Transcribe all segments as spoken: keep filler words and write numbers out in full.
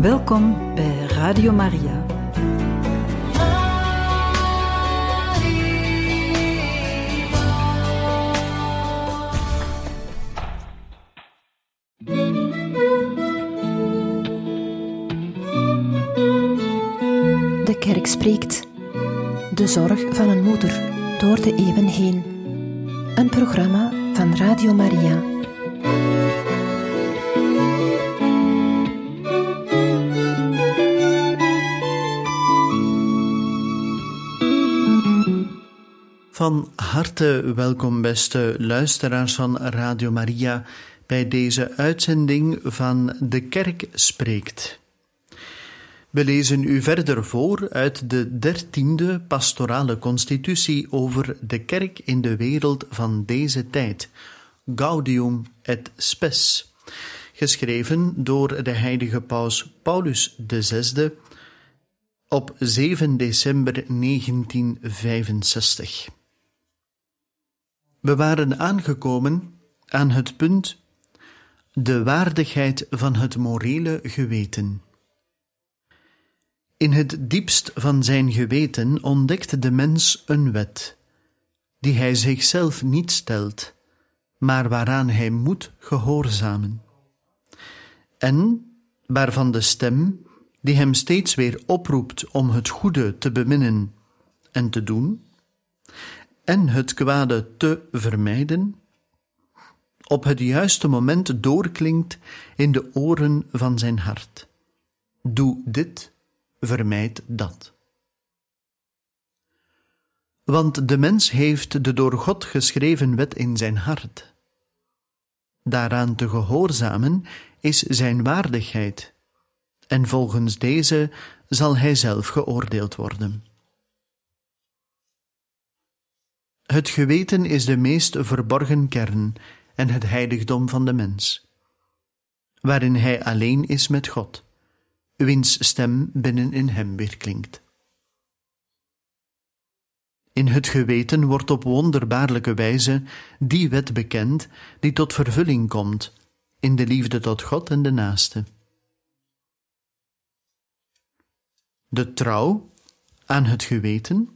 Welkom bij Radio Maria. De kerk spreekt. De zorg van een moeder door de eeuwen heen. Een programma van Radio Maria. Van harte welkom, beste luisteraars van Radio Maria, bij deze uitzending van De Kerk Spreekt. We lezen u verder voor uit de dertiende pastorale constitutie over de kerk in de wereld van deze tijd, Gaudium et Spes, geschreven door de heilige paus Paulus de Zesde op zeven december negentien vijfenzestig. We waren aangekomen aan het punt de waardigheid van het morele geweten. In het diepst van zijn geweten ontdekt de mens een wet, die hij zichzelf niet stelt, maar waaraan hij moet gehoorzamen. En waarvan de stem, die hem steeds weer oproept om het goede te beminnen en te doen, en het kwade te vermijden, op het juiste moment doorklinkt in de oren van zijn hart. Doe dit, vermijd dat. Want de mens heeft de door God geschreven wet in zijn hart. Daaraan te gehoorzamen is zijn waardigheid, en volgens deze zal hij zelf geoordeeld worden. Het geweten is de meest verborgen kern en het heiligdom van de mens, waarin hij alleen is met God, wiens stem binnen in hem weerklinkt. In het geweten wordt op wonderbaarlijke wijze die wet bekend die tot vervulling komt in de liefde tot God en de naaste. De trouw aan het geweten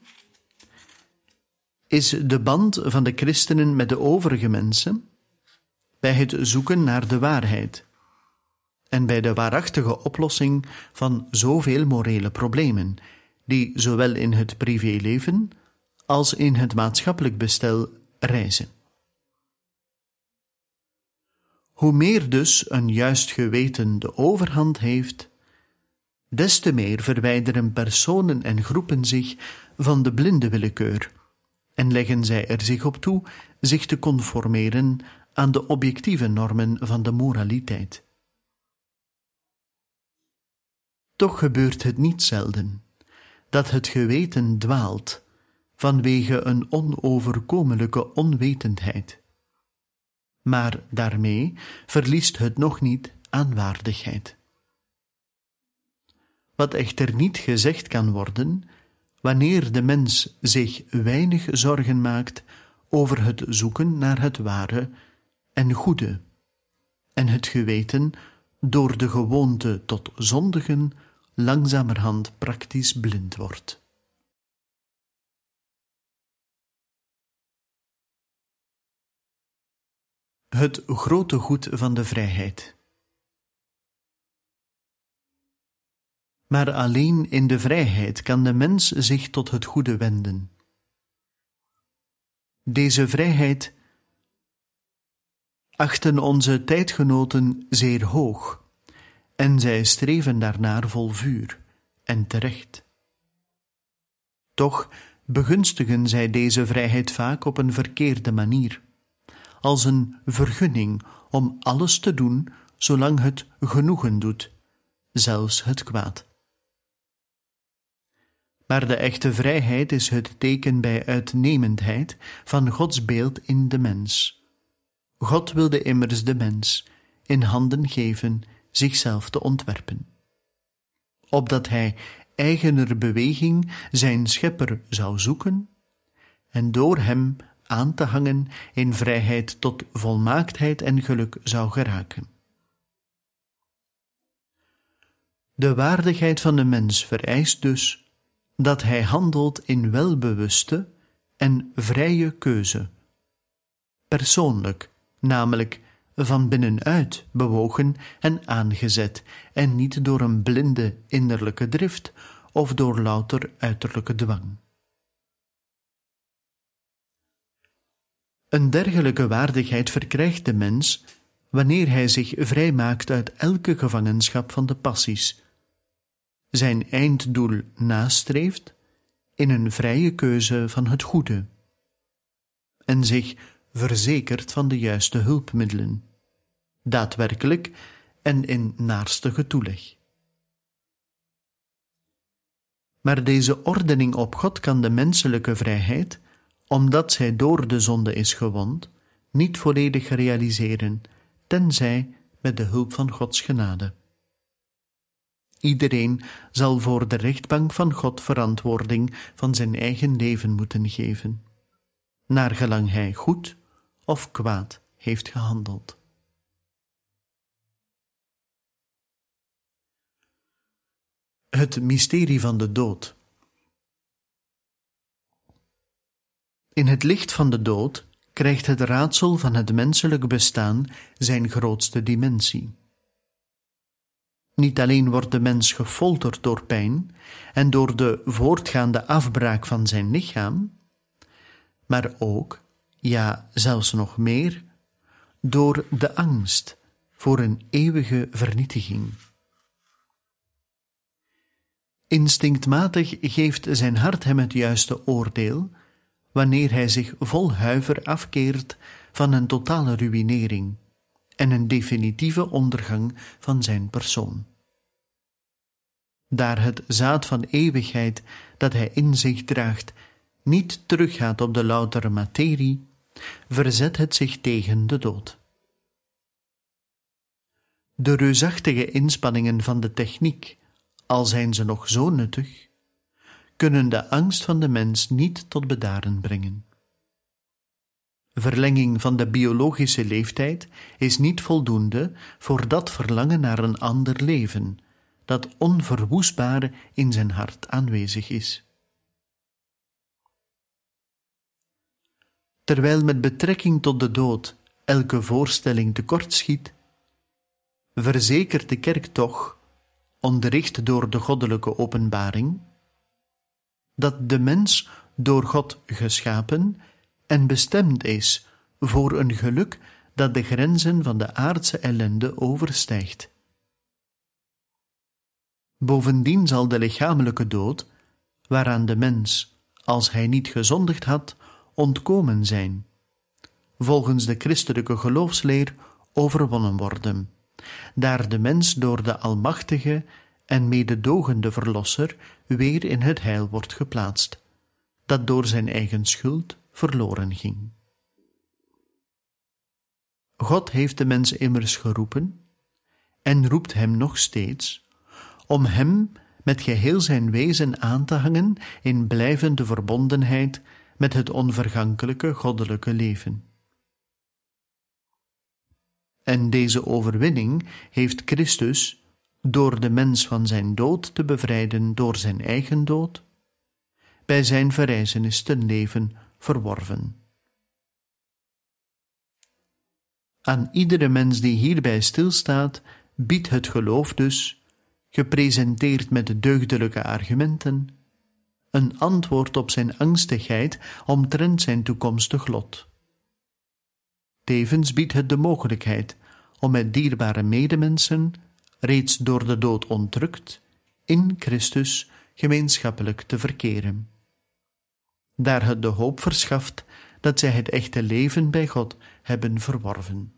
is de band van de christenen met de overige mensen bij het zoeken naar de waarheid en bij de waarachtige oplossing van zoveel morele problemen, die zowel in het privéleven als in het maatschappelijk bestel rijzen. Hoe meer dus een juist geweten de overhand heeft, des te meer verwijderen personen en groepen zich van de blinde willekeur en leggen zij er zich op toe zich te conformeren aan de objectieve normen van de moraliteit. Toch gebeurt het niet zelden dat het geweten dwaalt vanwege een onoverkomelijke onwetendheid. Maar daarmee verliest het nog niet aan waardigheid. Wat echter niet gezegd kan worden, wanneer de mens zich weinig zorgen maakt over het zoeken naar het ware en goede, en het geweten door de gewoonte tot zondigen langzamerhand praktisch blind wordt. Het grote goed van de vrijheid. Maar alleen in de vrijheid kan de mens zich tot het goede wenden. Deze vrijheid achten onze tijdgenoten zeer hoog, en zij streven daarnaar vol vuur, en terecht. Toch begunstigen zij deze vrijheid vaak op een verkeerde manier, als een vergunning om alles te doen zolang het genoegen doet, zelfs het kwaad. Maar de echte vrijheid is het teken bij uitnemendheid van Gods beeld in de mens. God wilde immers de mens in handen geven zichzelf te ontwerpen, opdat hij eigener beweging zijn schepper zou zoeken en door hem aan te hangen in vrijheid tot volmaaktheid en geluk zou geraken. De waardigheid van de mens vereist dus dat hij handelt in welbewuste en vrije keuze. Persoonlijk, namelijk van binnenuit bewogen en aangezet, en niet door een blinde innerlijke drift of door louter uiterlijke dwang. Een dergelijke waardigheid verkrijgt de mens wanneer hij zich vrijmaakt uit elke gevangenschap van de passies, zijn einddoel nastreeft in een vrije keuze van het goede en zich verzekert van de juiste hulpmiddelen, daadwerkelijk en in naarstige toeleg. Maar deze ordening op God kan de menselijke vrijheid, omdat zij door de zonde is gewond, niet volledig realiseren, tenzij met de hulp van Gods genade. Iedereen zal voor de rechtbank van God verantwoording van zijn eigen leven moeten geven, naar gelang hij goed of kwaad heeft gehandeld. Het mysterie van de dood. In het licht van de dood krijgt het raadsel van het menselijk bestaan zijn grootste dimensie. Niet alleen wordt de mens gefolterd door pijn en door de voortgaande afbraak van zijn lichaam, maar ook, ja, zelfs nog meer, door de angst voor een eeuwige vernietiging. Instinctmatig geeft zijn hart hem het juiste oordeel, wanneer hij zich vol huiver afkeert van een totale ruïnering en een definitieve ondergang van zijn persoon. Daar het zaad van eeuwigheid dat hij in zich draagt niet teruggaat op de loutere materie, verzet het zich tegen de dood. De reusachtige inspanningen van de techniek, al zijn ze nog zo nuttig, kunnen de angst van de mens niet tot bedaren brengen. Verlenging van de biologische leeftijd is niet voldoende voor dat verlangen naar een ander leven, dat onverwoestbaar in zijn hart aanwezig is. Terwijl met betrekking tot de dood elke voorstelling tekortschiet, verzekert de kerk toch, onderricht door de goddelijke openbaring, dat de mens door God geschapen en bestemd is voor een geluk dat de grenzen van de aardse ellende overstijgt. Bovendien zal de lichamelijke dood, waaraan de mens, als hij niet gezondigd had, ontkomen zijn, volgens de christelijke geloofsleer overwonnen worden, daar de mens door de almachtige en mededogende Verlosser weer in het heil wordt geplaatst, dat door zijn eigen schuld verloren ging. God heeft de mens immers geroepen, en roept hem nog steeds, om hem met geheel zijn wezen aan te hangen in blijvende verbondenheid met het onvergankelijke goddelijke leven. En deze overwinning heeft Christus, door de mens van zijn dood te bevrijden door zijn eigen dood, bij zijn verrijzenis ten leven verworven. Aan iedere mens die hierbij stilstaat, biedt het geloof dus, gepresenteerd met de deugdelijke argumenten, een antwoord op zijn angstigheid omtrent zijn toekomstig lot. Tevens biedt het de mogelijkheid om met dierbare medemensen, reeds door de dood ontrukt, in Christus gemeenschappelijk te verkeren. Daar het de hoop verschaft dat zij het echte leven bij God hebben verworven.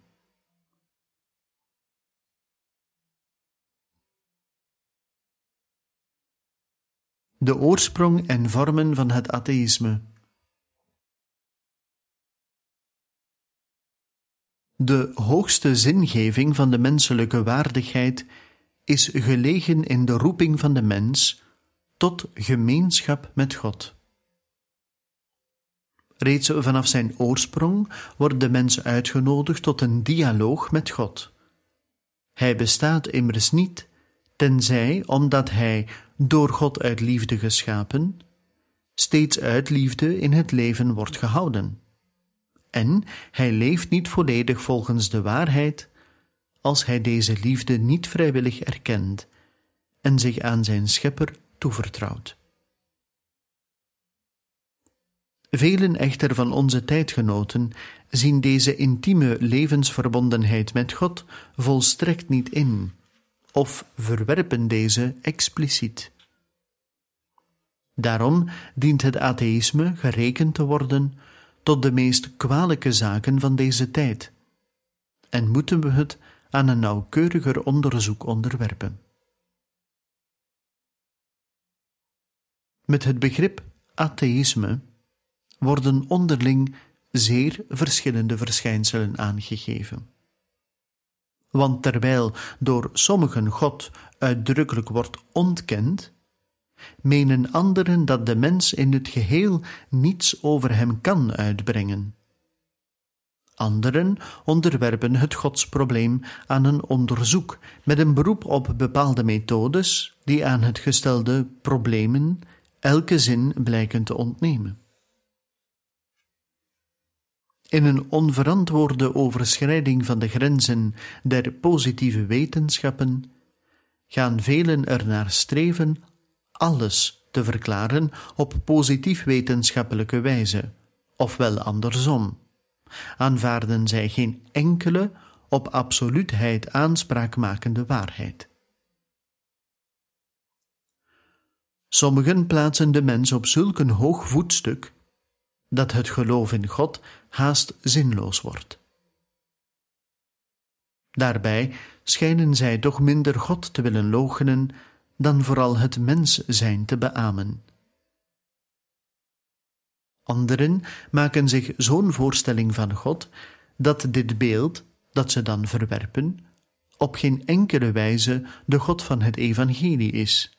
De oorsprong en vormen van het atheïsme. De hoogste zingeving van de menselijke waardigheid is gelegen in de roeping van de mens tot gemeenschap met God. Reeds vanaf zijn oorsprong wordt de mens uitgenodigd tot een dialoog met God. Hij bestaat immers niet, tenzij omdat hij, door God uit liefde geschapen, steeds uit liefde in het leven wordt gehouden. En hij leeft niet volledig volgens de waarheid als hij deze liefde niet vrijwillig erkent en zich aan zijn schepper toevertrouwt. Velen echter van onze tijdgenoten zien deze intieme levensverbondenheid met God volstrekt niet in, of verwerpen deze expliciet. Daarom dient het atheïsme gerekend te worden tot de meest kwalijke zaken van deze tijd, en moeten we het aan een nauwkeuriger onderzoek onderwerpen. Met het begrip atheïsme worden onderling zeer verschillende verschijnselen aangegeven. Want terwijl door sommigen God uitdrukkelijk wordt ontkend, menen anderen dat de mens in het geheel niets over hem kan uitbrengen. Anderen onderwerpen het godsprobleem aan een onderzoek met een beroep op bepaalde methodes die aan het gestelde problemen elke zin blijken te ontnemen. In een onverantwoorde overschrijding van de grenzen der positieve wetenschappen gaan velen ernaar streven alles te verklaren op positief wetenschappelijke wijze, ofwel andersom. Aanvaarden zij geen enkele op absoluutheid aanspraak makende waarheid. Sommigen plaatsen de mens op zulk een hoog voetstuk dat het geloof in God haast zinloos wordt. Daarbij schijnen zij toch minder God te willen loochenen dan vooral het mens zijn te beamen. Anderen maken zich zo'n voorstelling van God dat dit beeld, dat ze dan verwerpen, op geen enkele wijze de God van het evangelie is.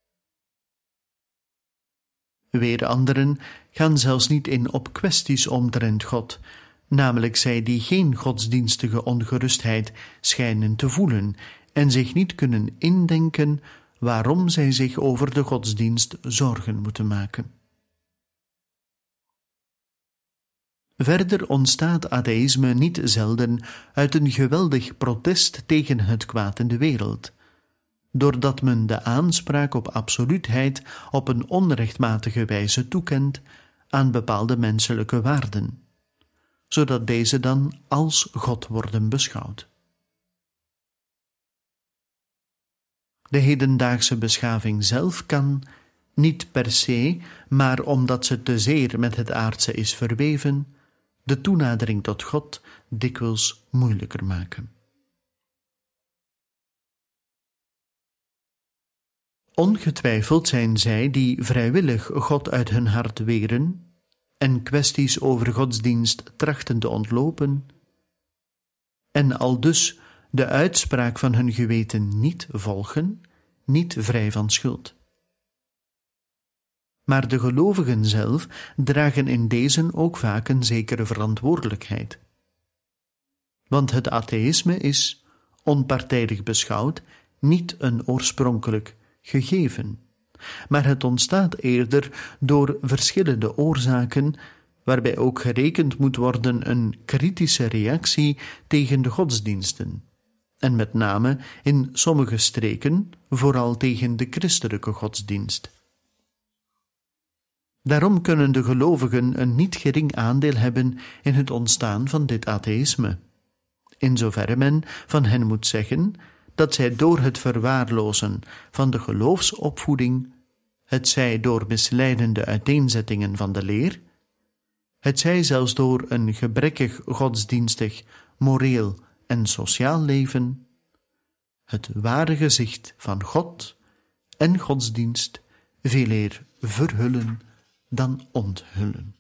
Weer anderen gaan zelfs niet in op kwesties omtrent God, namelijk zij die geen godsdienstige ongerustheid schijnen te voelen en zich niet kunnen indenken waarom zij zich over de godsdienst zorgen moeten maken. Verder ontstaat atheïsme niet zelden uit een geweldig protest tegen het kwaad in de wereld, doordat men de aanspraak op absoluutheid op een onrechtmatige wijze toekent aan bepaalde menselijke waarden, zodat deze dan als God worden beschouwd. De hedendaagse beschaving zelf kan, niet per se, maar omdat ze te zeer met het aardse is verweven, de toenadering tot God dikwijls moeilijker maken. Ongetwijfeld zijn zij die vrijwillig God uit hun hart weren en kwesties over godsdienst trachten te ontlopen, en aldus de uitspraak van hun geweten niet volgen, niet vrij van schuld. Maar de gelovigen zelf dragen in deze ook vaak een zekere verantwoordelijkheid. Want het atheïsme is, onpartijdig beschouwd, niet een oorspronkelijk gegeven, maar het ontstaat eerder door verschillende oorzaken, waarbij ook gerekend moet worden een kritische reactie tegen de godsdiensten, en met name in sommige streken vooral tegen de christelijke godsdienst. Daarom kunnen de gelovigen een niet gering aandeel hebben in het ontstaan van dit atheïsme, in zoverre men van hen moet zeggen dat zij door het verwaarlozen van de geloofsopvoeding, hetzij door misleidende uiteenzettingen van de leer, hetzij zelfs door een gebrekkig godsdienstig, moreel en sociaal leven, het ware gezicht van God en godsdienst veeleer verhullen dan onthullen.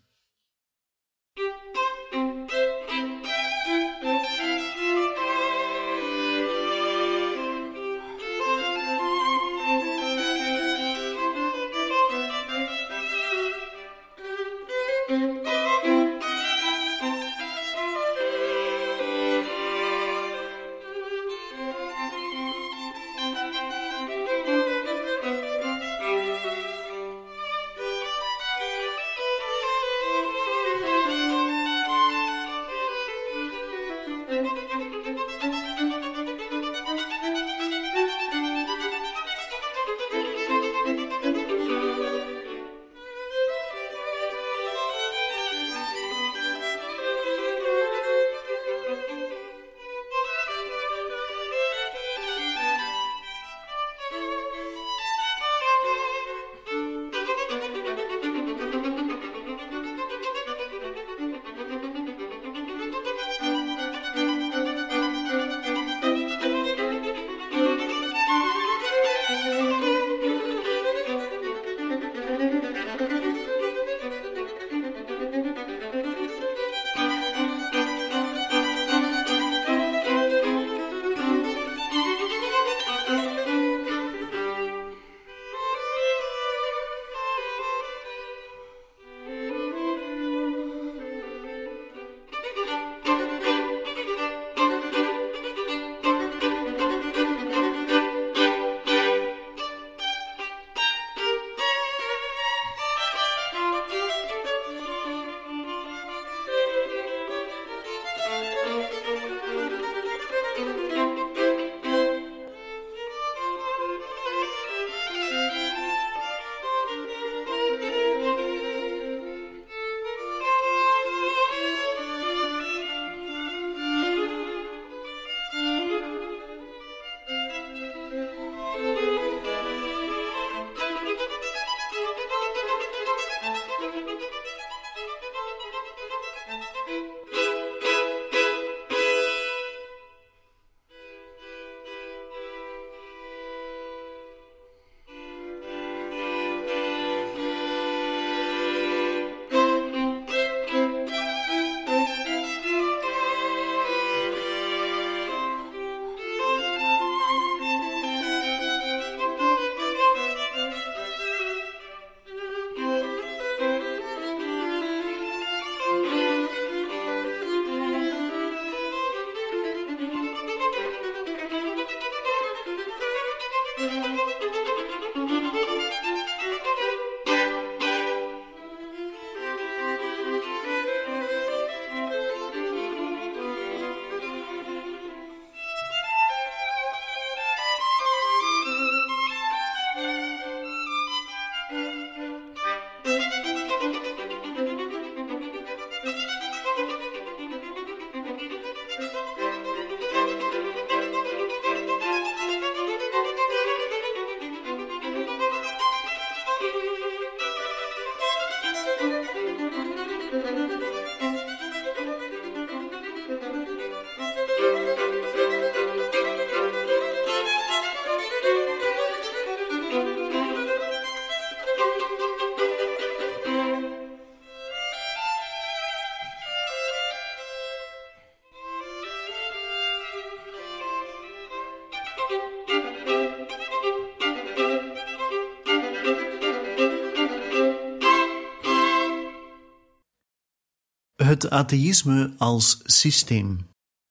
Het atheïsme als systeem.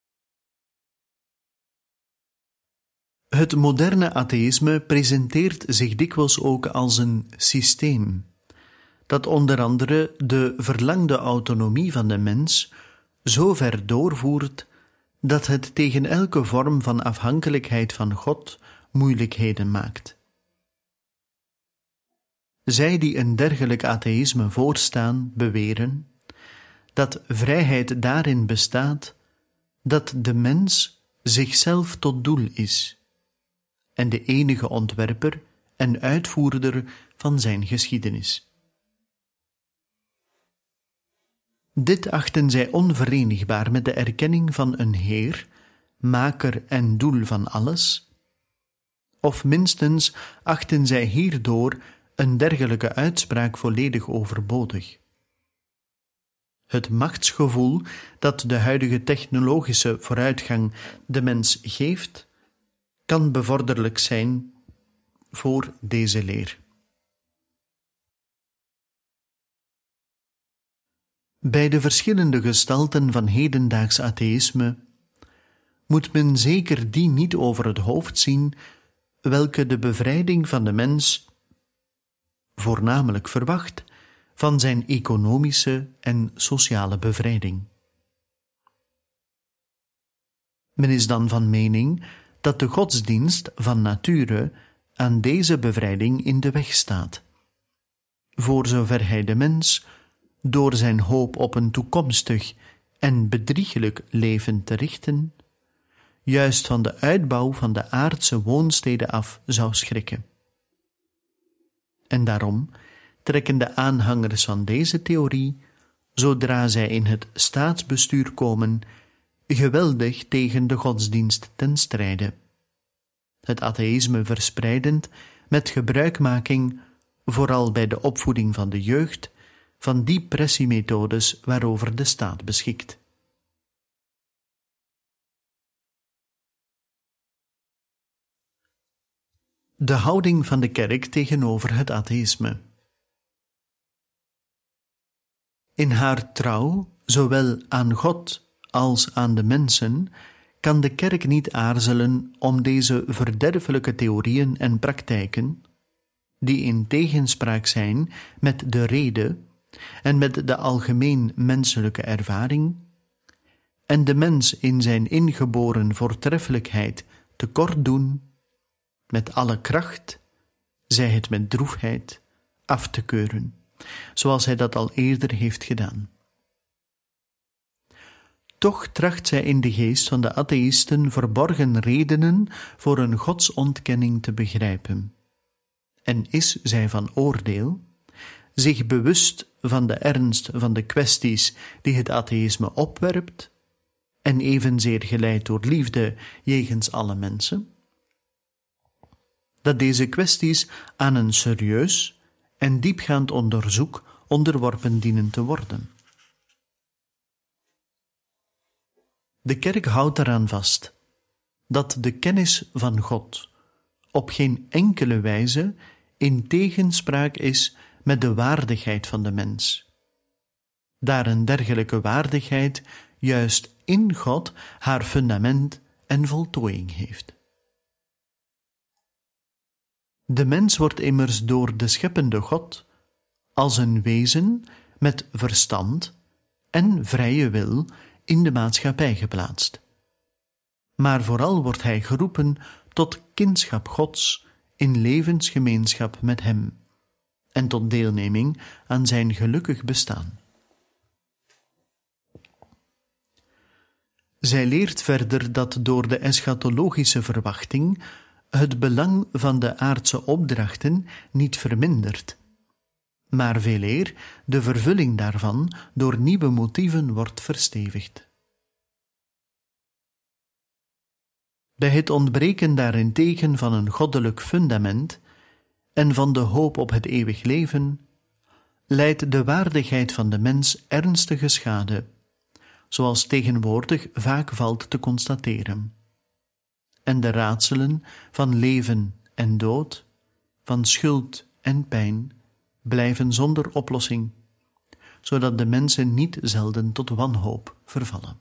Het moderne atheïsme presenteert zich dikwijls ook als een systeem, dat onder andere de verlangde autonomie van de mens zo ver doorvoert dat het tegen elke vorm van afhankelijkheid van God moeilijkheden maakt. Zij die een dergelijk atheïsme voorstaan, beweren dat vrijheid daarin bestaat dat de mens zichzelf tot doel is en de enige ontwerper en uitvoerder van zijn geschiedenis. Dit achten zij onverenigbaar met de erkenning van een Heer, maker en doel van alles, of minstens achten zij hierdoor een dergelijke uitspraak volledig overbodig. Het machtsgevoel dat de huidige technologische vooruitgang de mens geeft, kan bevorderlijk zijn voor deze leer. Bij de verschillende gestalten van hedendaags atheïsme moet men zeker die niet over het hoofd zien welke de bevrijding van de mens voornamelijk verwacht van zijn economische en sociale bevrijding. Men is dan van mening dat de godsdienst van nature aan deze bevrijding in de weg staat, voor zover hij de mens, door zijn hoop op een toekomstig en bedriegelijk leven te richten, juist van de uitbouw van de aardse woonsteden af zou schrikken. En daarom trekken de aanhangers van deze theorie, zodra zij in het staatsbestuur komen, geweldig tegen de godsdienst ten strijde, het atheïsme verspreidend met gebruikmaking, vooral bij de opvoeding van de jeugd, van die pressiemethodes waarover de staat beschikt. De houding van de kerk tegenover het atheïsme. In haar trouw, zowel aan God als aan de mensen, kan de kerk niet aarzelen om deze verderfelijke theorieën en praktijken, die in tegenspraak zijn met de rede en met de algemeen menselijke ervaring, en de mens in zijn ingeboren voortreffelijkheid tekort doen, met alle kracht, zij het met droefheid, af te keuren, zoals hij dat al eerder heeft gedaan. Toch tracht zij in de geest van de atheïsten verborgen redenen voor een godsontkenning te begrijpen. En is zij van oordeel, zich bewust van de ernst van de kwesties die het atheïsme opwerpt, en evenzeer geleid door liefde jegens alle mensen, dat deze kwesties aan een serieus en diepgaand onderzoek onderworpen dienen te worden. De kerk houdt eraan vast dat de kennis van God op geen enkele wijze in tegenspraak is met de waardigheid van de mens, daar een dergelijke waardigheid juist in God haar fundament en voltooiing heeft. De mens wordt immers door de scheppende God als een wezen met verstand en vrije wil in de maatschappij geplaatst. Maar vooral wordt hij geroepen tot kindschap Gods in levensgemeenschap met hem en tot deelneming aan zijn gelukkig bestaan. Zij leert verder dat door de eschatologische verwachting het belang van de aardse opdrachten niet vermindert, maar veeleer de vervulling daarvan door nieuwe motieven wordt verstevigd. Bij het ontbreken daarentegen van een goddelijk fundament en van de hoop op het eeuwig leven, lijdt de waardigheid van de mens ernstige schade, zoals tegenwoordig vaak valt te constateren. En de raadselen van leven en dood, van schuld en pijn, blijven zonder oplossing, zodat de mensen niet zelden tot wanhoop vervallen.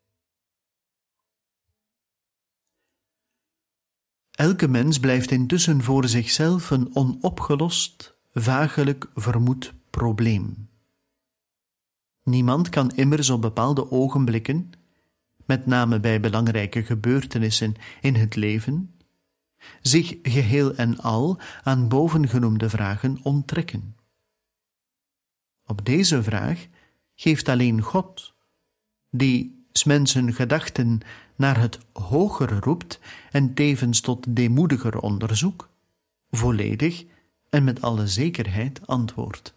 Elke mens blijft intussen voor zichzelf een onopgelost, vagelijk vermoed probleem. Niemand kan immers op bepaalde ogenblikken, met name bij belangrijke gebeurtenissen in het leven, zich geheel en al aan bovengenoemde vragen onttrekken. Op deze vraag geeft alleen God, die 's mensen gedachten naar het hogere roept en tevens tot deemoediger onderzoek, volledig en met alle zekerheid antwoord.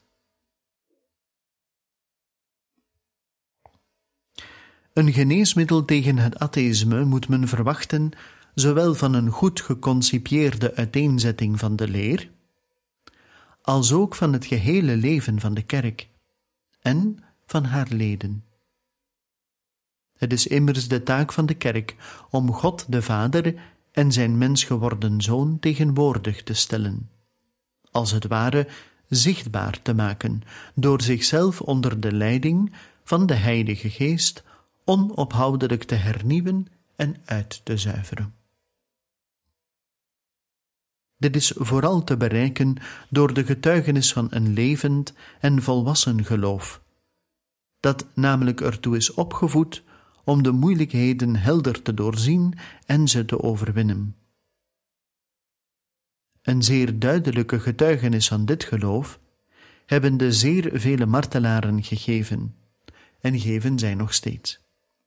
Een geneesmiddel tegen het atheïsme moet men verwachten zowel van een goed geconcipieerde uiteenzetting van de leer, als ook van het gehele leven van de kerk en van haar leden. Het is immers de taak van de kerk om God de Vader en zijn mens geworden Zoon tegenwoordig te stellen, als het ware zichtbaar te maken, door zichzelf onder de leiding van de Heilige Geest onophoudelijk te hernieuwen en uit te zuiveren. Dit is vooral te bereiken door de getuigenis van een levend en volwassen geloof, dat namelijk ertoe is opgevoed om de moeilijkheden helder te doorzien en ze te overwinnen. Een zeer duidelijke getuigenis van dit geloof hebben de zeer vele martelaren gegeven, en geven zij nog steeds.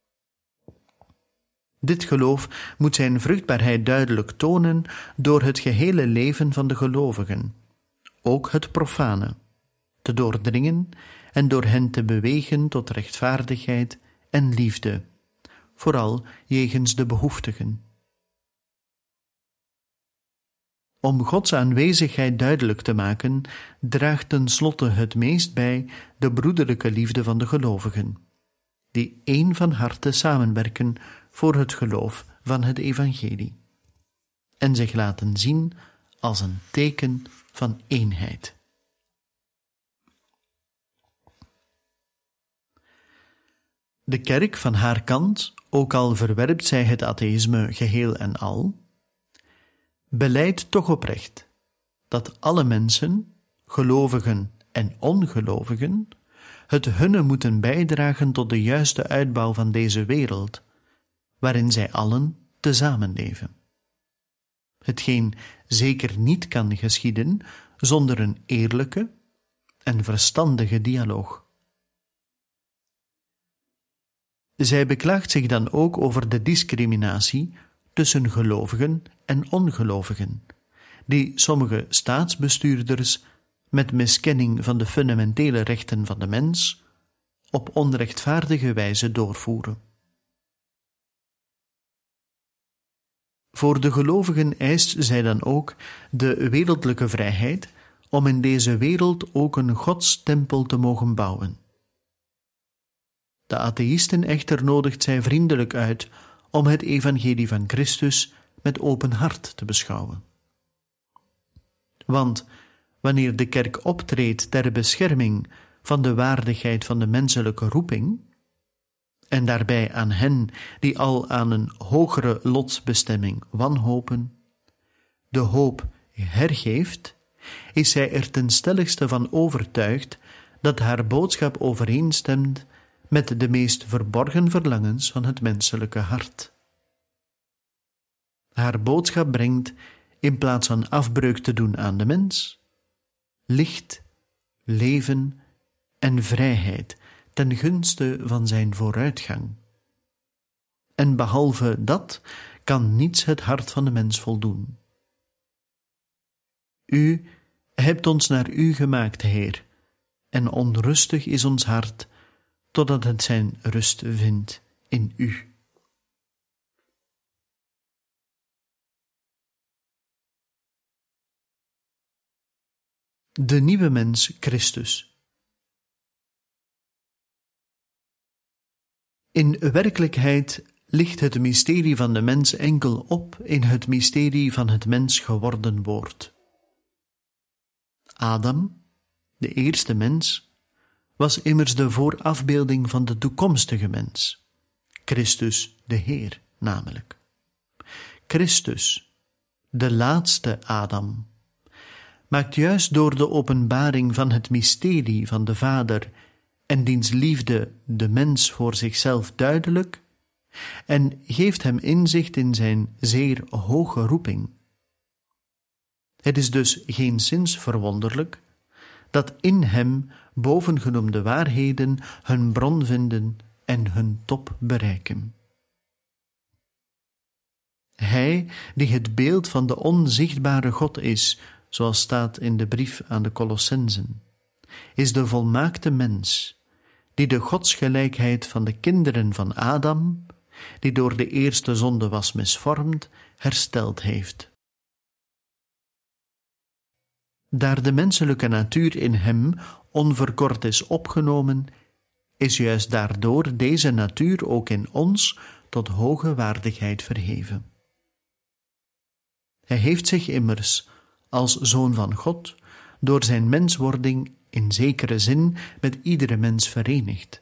Dit geloof moet zijn vruchtbaarheid duidelijk tonen door het gehele leven van de gelovigen, ook het profane, te doordringen en door hen te bewegen tot rechtvaardigheid en liefde, vooral jegens de behoeftigen. Om Gods aanwezigheid duidelijk te maken, draagt ten slotte het meest bij de broederlijke liefde van de gelovigen, die één van harte samenwerken voor het geloof van het evangelie, en zich laten zien als een teken van eenheid. De kerk van haar kant, ook al verwerpt zij het atheïsme geheel en al, belijdt toch oprecht dat alle mensen, gelovigen en ongelovigen, het hunne moeten bijdragen tot de juiste uitbouw van deze wereld, waarin zij allen tezamen leven. Hetgeen zeker niet kan geschieden zonder een eerlijke en verstandige dialoog. Zij beklaagt zich dan ook over de discriminatie tussen gelovigen en ongelovigen, die sommige staatsbestuurders met miskenning van de fundamentele rechten van de mens op onrechtvaardige wijze doorvoeren. Voor de gelovigen eist zij dan ook de wereldlijke vrijheid om in deze wereld ook een godstempel te mogen bouwen. De atheïsten echter nodigt zij vriendelijk uit om het evangelie van Christus met open hart te beschouwen. Want wanneer de kerk optreedt ter bescherming van de waardigheid van de menselijke roeping, en daarbij aan hen die al aan een hogere lotsbestemming wanhopen, de hoop hergeeft, is zij er ten stelligste van overtuigd dat haar boodschap overeenstemt met de meest verborgen verlangens van het menselijke hart. Haar boodschap brengt, in plaats van afbreuk te doen aan de mens, licht, leven en vrijheid ten gunste van zijn vooruitgang. En behalve dat kan niets het hart van de mens voldoen. U hebt ons naar u gemaakt, Heer, en onrustig is ons hart, totdat het zijn rust vindt in u. De nieuwe mens Christus. In werkelijkheid ligt het mysterie van de mens enkel op in het mysterie van het mens geworden woord. Adam, de eerste mens, was immers de voorafbeelding van de toekomstige mens, Christus de Heer namelijk. Christus, de laatste Adam, maakt juist door de openbaring van het mysterie van de Vader en diens liefde de mens voor zichzelf duidelijk en geeft hem inzicht in zijn zeer hoge roeping. Het is dus geenszins verwonderlijk dat in hem bovengenoemde waarheden hun bron vinden en hun top bereiken. Hij, die het beeld van de onzichtbare God is, zoals staat in de brief aan de Colossenzen, is de volmaakte mens, die de godsgelijkheid van de kinderen van Adam, die door de eerste zonde was misvormd, hersteld heeft. Daar de menselijke natuur in hem onverkort is opgenomen, is juist daardoor deze natuur ook in ons tot hoge waardigheid verheven. Hij heeft zich immers, als Zoon van God, door zijn menswording in zekere zin met iedere mens verenigd.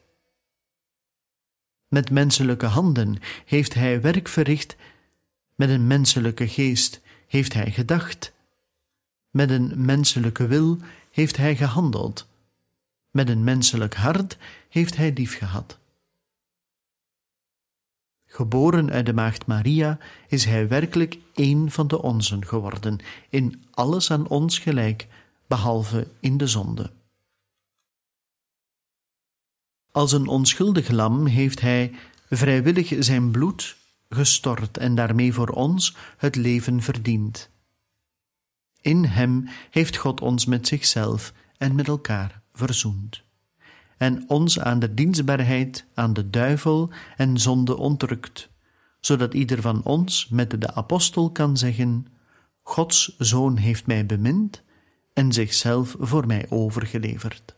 Met menselijke handen heeft hij werk verricht, met een menselijke geest heeft hij gedacht, met een menselijke wil heeft hij gehandeld, met een menselijk hart heeft hij liefgehad. Geboren uit de maagd Maria is hij werkelijk één van de onzen geworden, in alles aan ons gelijk, behalve in de zonde. Als een onschuldig lam heeft hij vrijwillig zijn bloed gestort en daarmee voor ons het leven verdiend. In hem heeft God ons met zichzelf en met elkaar verzoend en ons aan de dienstbaarheid aan de duivel en zonde ontrukt, zodat ieder van ons met de apostel kan zeggen: Gods Zoon heeft mij bemind en zichzelf voor mij overgeleverd.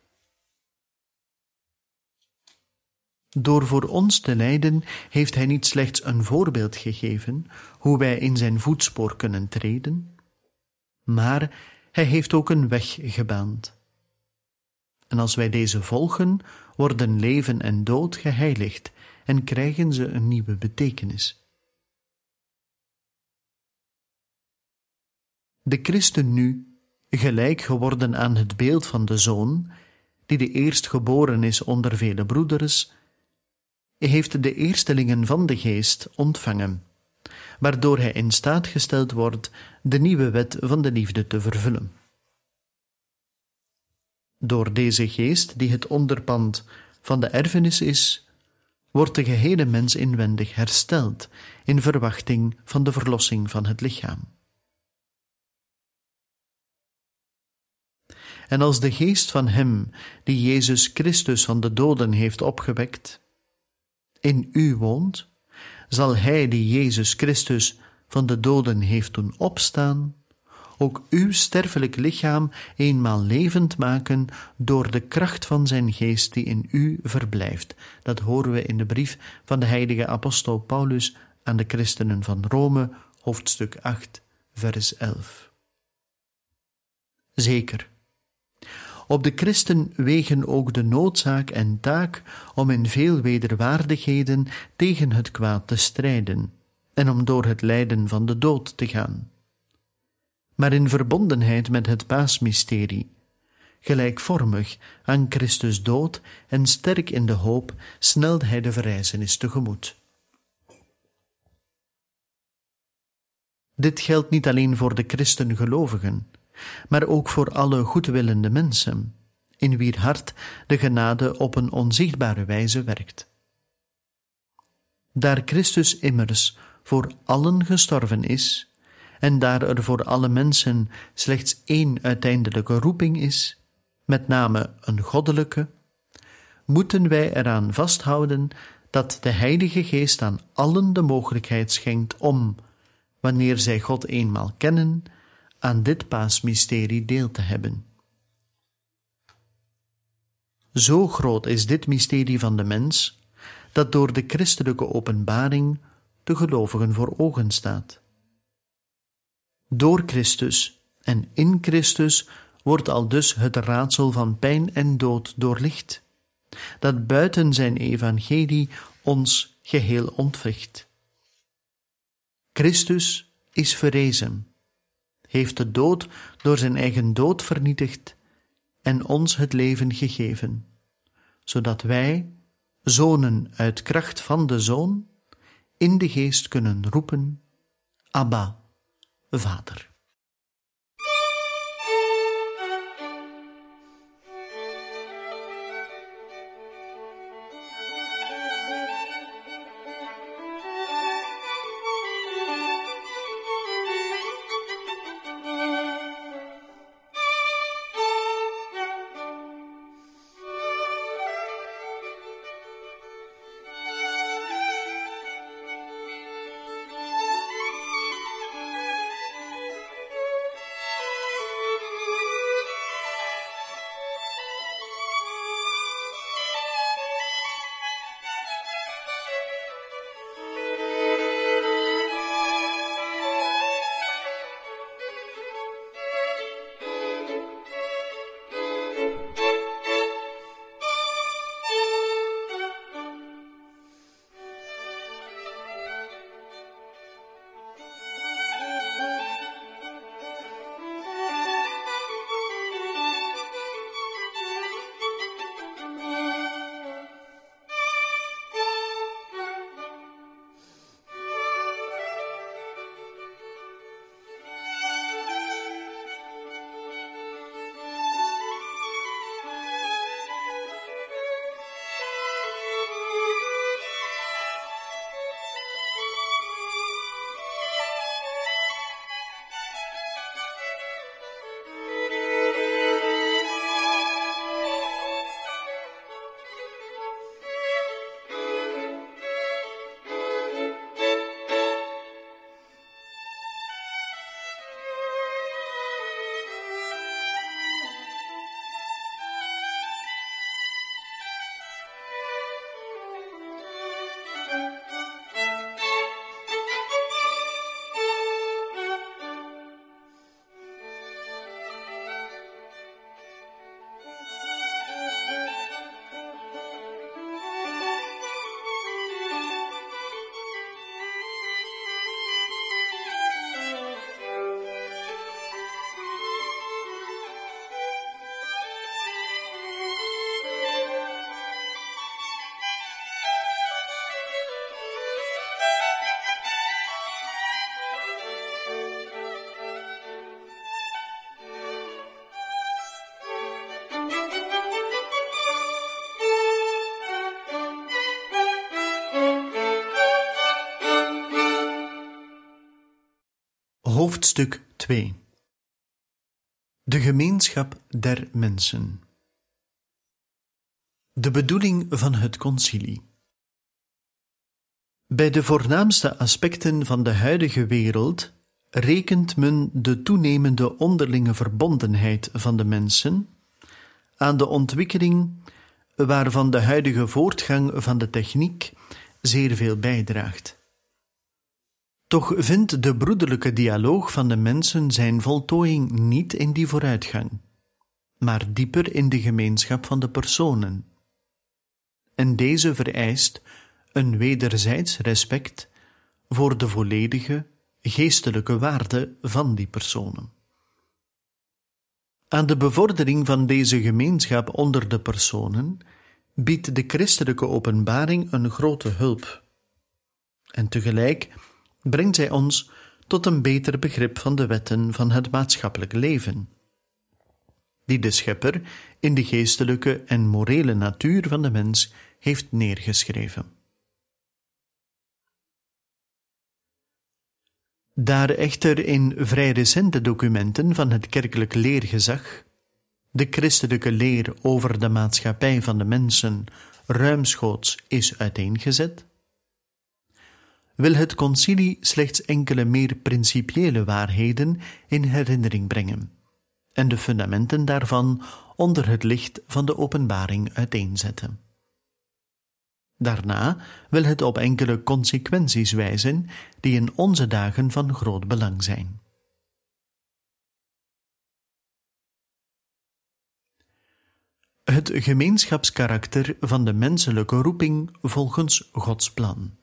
Door voor ons te lijden heeft hij niet slechts een voorbeeld gegeven hoe wij in zijn voetspoor kunnen treden, maar hij heeft ook een weg gebaand. En als wij deze volgen, worden leven en dood geheiligd en krijgen ze een nieuwe betekenis. De christen nu, gelijk geworden aan het beeld van de Zoon, die de eerstgeboren is onder vele broeders, heeft de eerstelingen van de Geest ontvangen, waardoor hij in staat gesteld wordt de nieuwe wet van de liefde te vervullen. Door deze Geest, die het onderpand van de erfenis is, wordt de gehele mens inwendig hersteld in verwachting van de verlossing van het lichaam. En als de Geest van Hem, die Jezus Christus van de doden heeft opgewekt, in u woont, zal Hij die Jezus Christus van de doden heeft doen opstaan, ook uw sterfelijk lichaam eenmaal levend maken door de kracht van zijn Geest die in u verblijft. Dat horen we in de brief van de heilige apostel Paulus aan de christenen van Rome, hoofdstuk acht, vers elf. Zeker, op de christen wegen ook de noodzaak en taak om in veel wederwaardigheden tegen het kwaad te strijden en om door het lijden van de dood te gaan. Maar in verbondenheid met het paasmysterie, gelijkvormig aan Christus dood en sterk in de hoop, snelt hij de verrijzenis tegemoet. Dit geldt niet alleen voor de christengelovigen, maar ook voor alle goedwillende mensen, in wier hart de genade op een onzichtbare wijze werkt. Daar Christus immers voor allen gestorven is, en daar er voor alle mensen slechts één uiteindelijke roeping is, met name een goddelijke, moeten wij eraan vasthouden dat de Heilige Geest aan allen de mogelijkheid schenkt om, wanneer zij God eenmaal kennen, aan dit paasmysterie deel te hebben. Zo groot is dit mysterie van de mens, dat door de christelijke openbaring de gelovigen voor ogen staat. Door Christus en in Christus wordt aldus het raadsel van pijn en dood doorlicht, dat buiten zijn evangelie ons geheel ontwricht. Christus is verrezen, heeft de dood door zijn eigen dood vernietigd en ons het leven gegeven, zodat wij, zonen uit kracht van de Zoon, in de Geest kunnen roepen: Abba, Vader. Hoofdstuk twee. De gemeenschap der mensen. De bedoeling van het concilie. Bij de voornaamste aspecten van de huidige wereld rekent men de toenemende onderlinge verbondenheid van de mensen aan de ontwikkeling waarvan de huidige voortgang van de techniek zeer veel bijdraagt. Toch vindt de broederlijke dialoog van de mensen zijn voltooiing niet in die vooruitgang, maar dieper in de gemeenschap van de personen. En deze vereist een wederzijds respect voor de volledige geestelijke waarde van die personen. Aan de bevordering van deze gemeenschap onder de personen biedt de christelijke openbaring een grote hulp. En tegelijk brengt zij ons tot een beter begrip van de wetten van het maatschappelijk leven, die de Schepper in de geestelijke en morele natuur van de mens heeft neergeschreven. Daar echter in vrij recente documenten van het kerkelijk leergezag de christelijke leer over de maatschappij van de mensen ruimschoots is uiteengezet, wil het concilie slechts enkele meer principiële waarheden in herinnering brengen en de fundamenten daarvan onder het licht van de openbaring uiteenzetten. Daarna wil het op enkele consequenties wijzen die in onze dagen van groot belang zijn. Het gemeenschapskarakter van de menselijke roeping volgens Gods plan.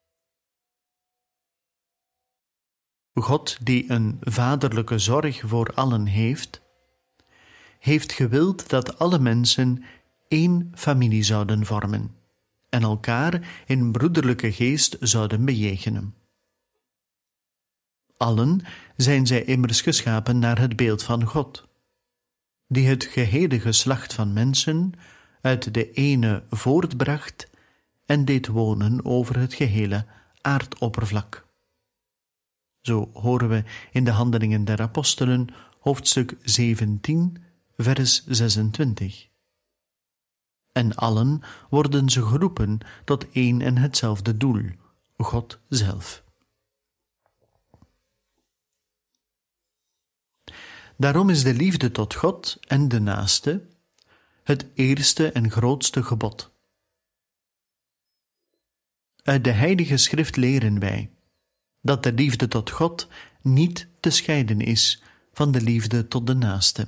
God, die een vaderlijke zorg voor allen heeft, heeft gewild dat alle mensen één familie zouden vormen en elkaar in broederlijke geest zouden bejegenen. Allen zijn zij immers geschapen naar het beeld van God, die het gehele geslacht van mensen uit de ene voortbracht en deed wonen over het gehele aardoppervlak. Zo horen we in de Handelingen der Apostelen, hoofdstuk zeventien, vers zesentwintig. En allen worden ze geroepen tot één en hetzelfde doel, God zelf. Daarom is de liefde tot God en de naaste het eerste en grootste gebod. Uit de Heilige Schrift leren wij dat de liefde tot God niet te scheiden is van de liefde tot de naaste.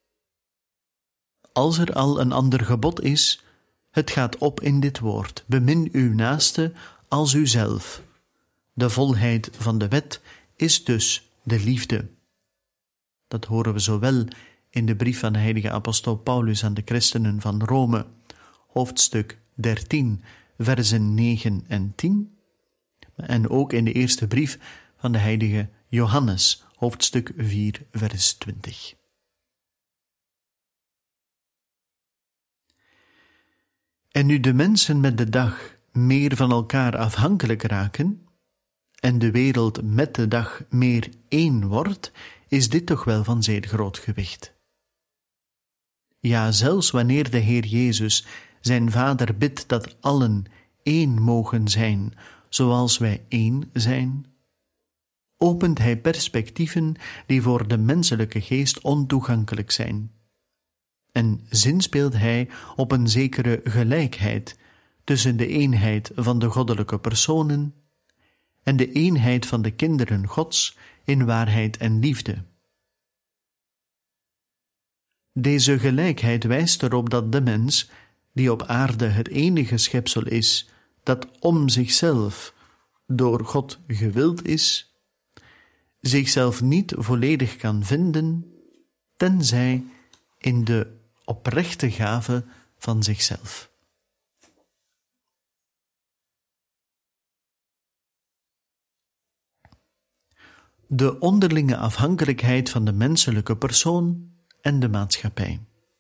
Als er al een ander gebod is, het gaat op in dit woord: bemin uw naaste als uzelf. De volheid van de wet is dus de liefde. Dat horen we zowel in de brief van de heilige apostel Paulus aan de christenen van Rome, hoofdstuk dertien, versen negen en tien, en ook in de eerste brief van de heilige Johannes, hoofdstuk vier, vers twintig. En nu de mensen met de dag meer van elkaar afhankelijk raken en de wereld met de dag meer één wordt, is dit toch wel van zeer groot gewicht. Ja, zelfs wanneer de Heer Jezus zijn Vader bidt dat allen één mogen zijn, zoals wij één zijn, opent hij perspectieven die voor de menselijke geest ontoegankelijk zijn. En zinspeelt hij op een zekere gelijkheid tussen de eenheid van de goddelijke personen en de eenheid van de kinderen Gods in waarheid en liefde. Deze gelijkheid wijst erop dat de mens, die op aarde het enige schepsel is dat om zichzelf door God gewild is, zichzelf niet volledig kan vinden, tenzij in de oprechte gave van zichzelf. De onderlinge afhankelijkheid van de menselijke persoon en de maatschappij.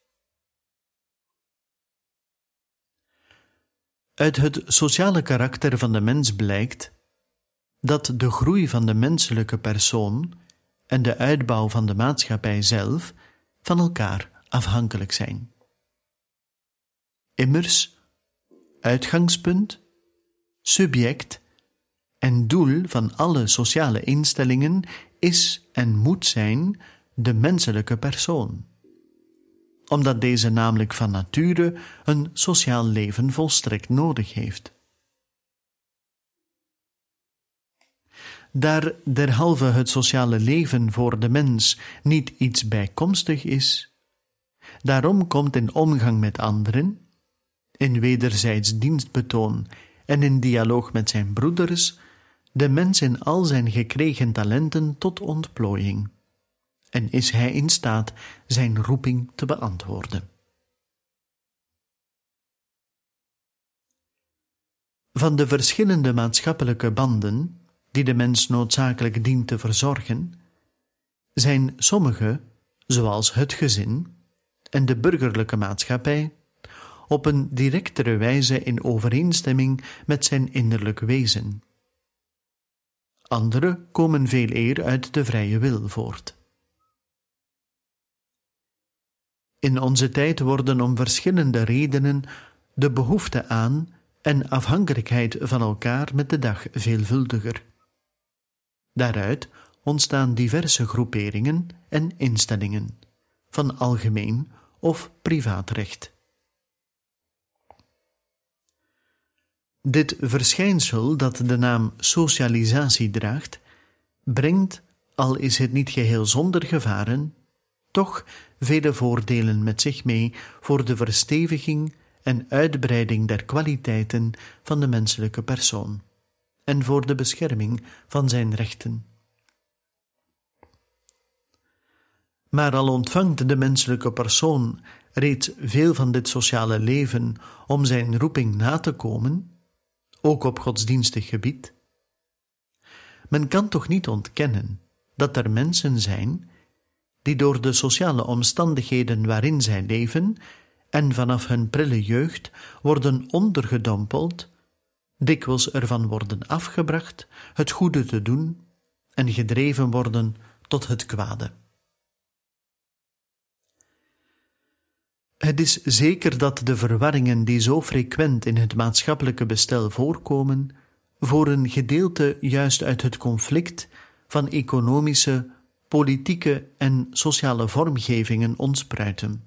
Uit het sociale karakter van de mens blijkt dat de groei van de menselijke persoon en de uitbouw van de maatschappij zelf van elkaar afhankelijk zijn. Immers, uitgangspunt, subject en doel van alle sociale instellingen is en moet zijn de menselijke persoon, omdat deze namelijk van nature een sociaal leven volstrekt nodig heeft. Daar derhalve het sociale leven voor de mens niet iets bijkomstig is, daarom komt in omgang met anderen, in wederzijds dienstbetoon en in dialoog met zijn broeders, de mens in al zijn gekregen talenten tot ontplooiing, en is hij in staat zijn roeping te beantwoorden. Van de verschillende maatschappelijke banden die de mens noodzakelijk dient te verzorgen, zijn sommige, zoals het gezin en de burgerlijke maatschappij, op een directere wijze in overeenstemming met zijn innerlijk wezen. Andere komen veel eer uit de vrije wil voort. In onze tijd worden om verschillende redenen de behoefte aan en afhankelijkheid van elkaar met de dag veelvuldiger. Daaruit ontstaan diverse groeperingen en instellingen, van algemeen of privaatrecht. Dit verschijnsel, dat de naam socialisatie draagt, brengt, al is het niet geheel zonder gevaren, toch vele voordelen met zich mee voor de versteviging en uitbreiding der kwaliteiten van de menselijke persoon en voor de bescherming van zijn rechten. Maar al ontvangt de menselijke persoon reeds veel van dit sociale leven om zijn roeping na te komen, ook op godsdienstig gebied, men kan toch niet ontkennen dat er mensen zijn die door de sociale omstandigheden waarin zij leven en vanaf hun prille jeugd worden ondergedompeld, dikwijls ervan worden afgebracht het goede te doen en gedreven worden tot het kwade. Het is zeker dat de verwarringen die zo frequent in het maatschappelijke bestel voorkomen, voor een gedeelte juist uit het conflict van economische, politieke en sociale vormgevingen ontspruiten.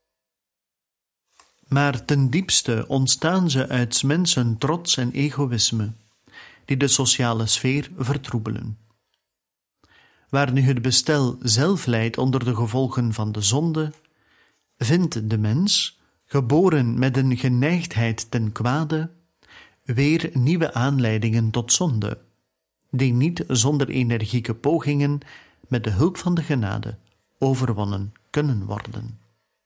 Maar ten diepste ontstaan ze uit 's mensen trots en egoïsme, die de sociale sfeer vertroebelen. Waar nu het bestel zelf lijdt onder de gevolgen van de zonde, vindt de mens, geboren met een geneigdheid ten kwade, weer nieuwe aanleidingen tot zonde, die niet zonder energieke pogingen met de hulp van de genade overwonnen kunnen worden.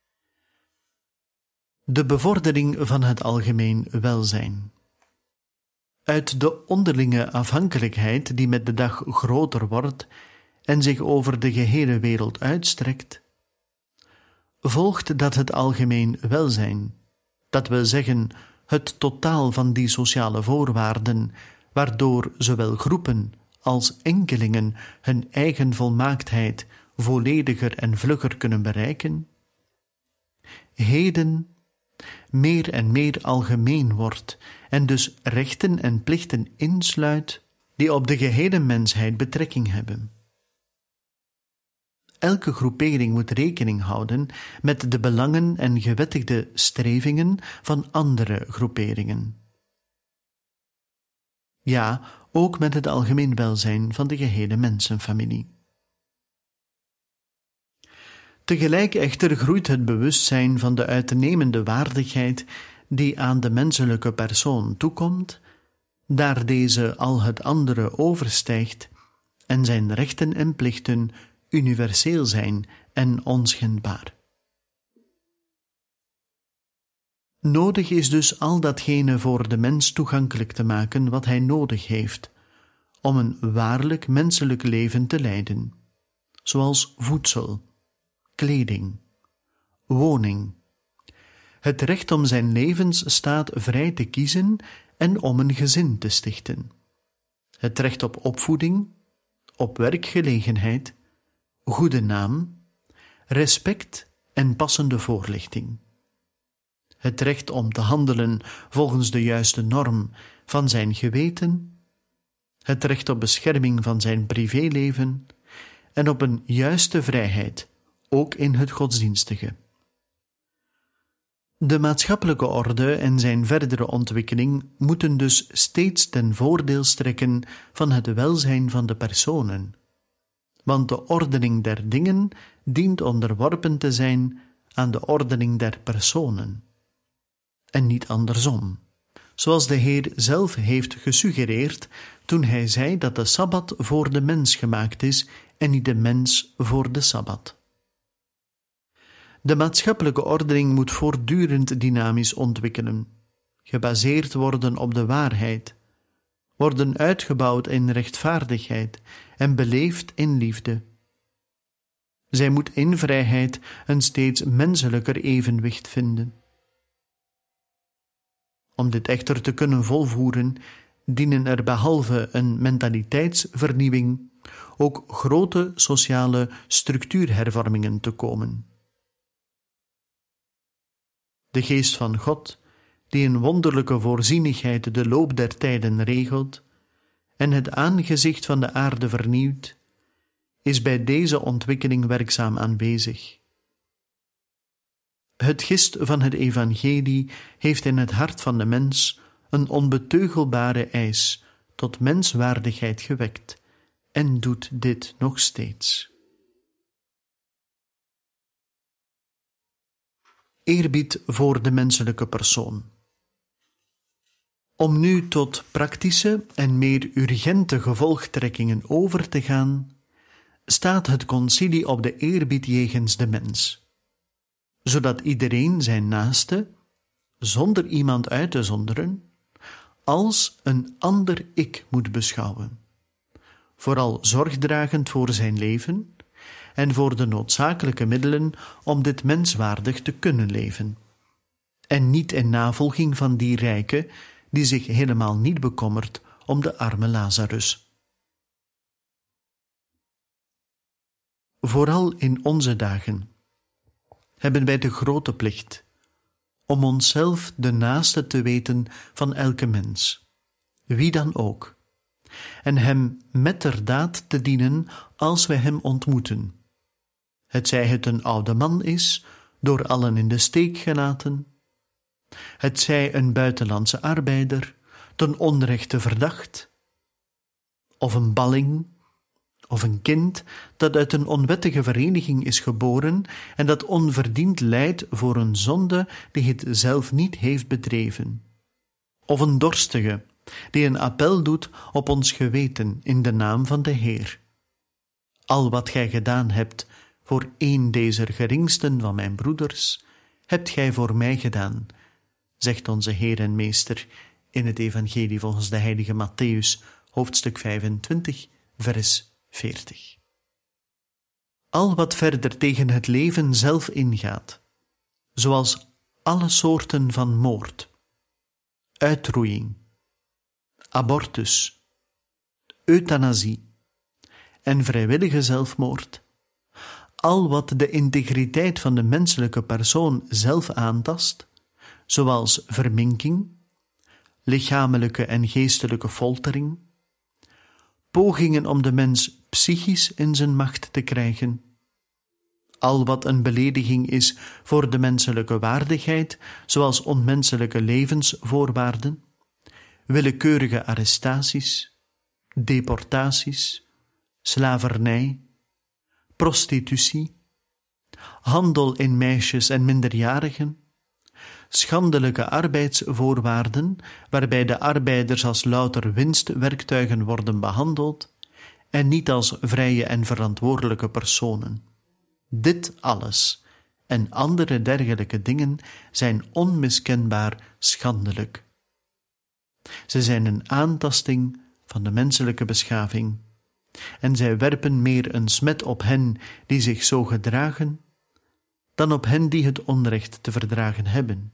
De bevordering van het algemeen welzijn. Uit de onderlinge afhankelijkheid die met de dag groter wordt en zich over de gehele wereld uitstrekt, volgt dat het algemeen welzijn, dat wil zeggen het totaal van die sociale voorwaarden, waardoor zowel groepen als enkelingen hun eigen volmaaktheid vollediger en vlugger kunnen bereiken, heden meer en meer algemeen wordt en dus rechten en plichten insluit die op de gehele mensheid betrekking hebben. Elke groepering moet rekening houden met de belangen en gewettigde strevingen van andere groeperingen. Ja, ook met het algemeen welzijn van de gehele mensenfamilie. Tegelijk echter groeit het bewustzijn van de uitnemende waardigheid die aan de menselijke persoon toekomt, daar deze al het andere overstijgt en zijn rechten en plichten universeel zijn en onschendbaar. Nodig is dus al datgene voor de mens toegankelijk te maken wat hij nodig heeft, om een waarlijk menselijk leven te leiden, zoals voedsel, kleding, woning, het recht om zijn levensstaat vrij te kiezen en om een gezin te stichten, het recht op opvoeding, op werkgelegenheid, goede naam, respect en passende voorlichting. Het recht om te handelen volgens de juiste norm van zijn geweten, het recht op bescherming van zijn privéleven en op een juiste vrijheid, ook in het godsdienstige. De maatschappelijke orde en zijn verdere ontwikkeling moeten dus steeds ten voordeel strekken van het welzijn van de personen, want de ordening der dingen dient onderworpen te zijn aan de ordening der personen, en niet andersom, zoals de Heer zelf heeft gesuggereerd toen hij zei dat de Sabbat voor de mens gemaakt is en niet de mens voor de Sabbat. De maatschappelijke ordening moet voortdurend dynamisch ontwikkelen, gebaseerd worden op de waarheid, worden uitgebouwd in rechtvaardigheid en beleefd in liefde. Zij moet in vrijheid een steeds menselijker evenwicht vinden. Om dit echter te kunnen volvoeren, dienen er behalve een mentaliteitsvernieuwing ook grote sociale structuurhervormingen te komen. De geest van God, die in wonderlijke voorzienigheid de loop der tijden regelt en het aangezicht van de aarde vernieuwt, is bij deze ontwikkeling werkzaam aanwezig. Het gist van het evangelie heeft in het hart van de mens een onbeteugelbare eis tot menswaardigheid gewekt en doet dit nog steeds. Eerbied voor de menselijke persoon. Om nu tot praktische en meer urgente gevolgtrekkingen over te gaan, staat het concilie op de eerbied jegens de mens, zodat iedereen zijn naaste, zonder iemand uit te zonderen, als een ander ik moet beschouwen, vooral zorgdragend voor zijn leven en voor de noodzakelijke middelen om dit menswaardig te kunnen leven, en niet in navolging van die rijke die zich helemaal niet bekommert om de arme Lazarus. Vooral in onze dagen hebben wij de grote plicht om onszelf de naaste te weten van elke mens, wie dan ook, en hem metterdaad te dienen als wij hem ontmoeten. Hetzij het een oude man is, door allen in de steek gelaten, hetzij een buitenlandse arbeider, ten onrechte verdacht, of een balling, of een kind dat uit een onwettige vereniging is geboren en dat onverdiend lijdt voor een zonde die het zelf niet heeft bedreven, of een dorstige die een appel doet op ons geweten in de naam van de Heer. Al wat gij gedaan hebt voor een dezer geringsten van mijn broeders, hebt gij voor mij gedaan, zegt onze Heer en Meester in het Evangelie volgens de heilige Mattheüs, hoofdstuk vijfentwintig, vers veertig. Al wat verder tegen het leven zelf ingaat, zoals alle soorten van moord, uitroeiing, abortus, euthanasie en vrijwillige zelfmoord, al wat de integriteit van de menselijke persoon zelf aantast, zoals verminking, lichamelijke en geestelijke foltering, pogingen om de mens psychisch in zijn macht te krijgen, al wat een belediging is voor de menselijke waardigheid, zoals onmenselijke levensvoorwaarden, willekeurige arrestaties, deportaties, slavernij, prostitutie, handel in meisjes en minderjarigen, schandelijke arbeidsvoorwaarden, waarbij de arbeiders als louter winstwerktuigen worden behandeld en niet als vrije en verantwoordelijke personen. Dit alles en andere dergelijke dingen zijn onmiskenbaar schandelijk. Ze zijn een aantasting van de menselijke beschaving, en zij werpen meer een smet op hen die zich zo gedragen, dan op hen die het onrecht te verdragen hebben.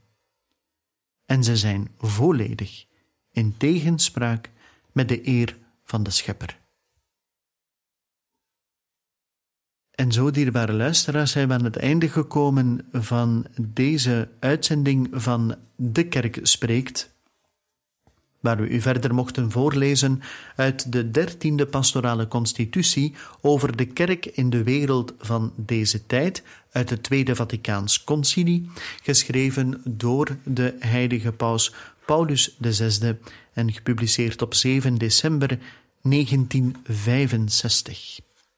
En ze zijn volledig in tegenspraak met de eer van de Schepper. En zo, dierbare luisteraars, zijn we aan het einde gekomen van deze uitzending van De Kerk Spreekt, waar we u verder mochten voorlezen uit de dertiende pastorale constitutie over de kerk in de wereld van deze tijd, uit het Tweede Vaticaans Concilie, geschreven door de heilige paus Paulus de Zesde en gepubliceerd op zeven december negentien vijfenzestig.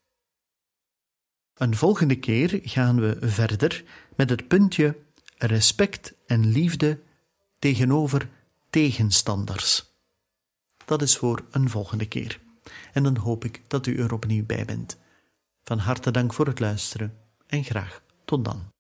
Een volgende keer gaan we verder met het puntje respect en liefde tegenover tegenstanders. Dat is voor een volgende keer. En dan hoop ik dat u er opnieuw bij bent. Van harte dank voor het luisteren en graag tot dan.